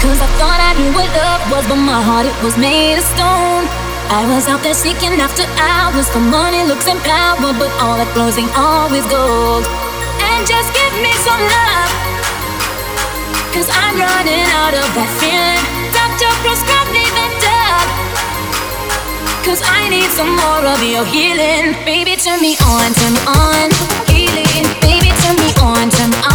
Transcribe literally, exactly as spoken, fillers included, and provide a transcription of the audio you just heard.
Cause I thought I knew what love was, but my heart, it was made of stone. I was out there seeking after hours for money, looks, and power, but all that glows ain't always gold. And just give me some love, cause I'm running out of that feeling. Doctor, prescribe me the drug, cause I need some more of your healing. Baby, turn me on, turn me on, healing. Baby, turn me on, turn me on.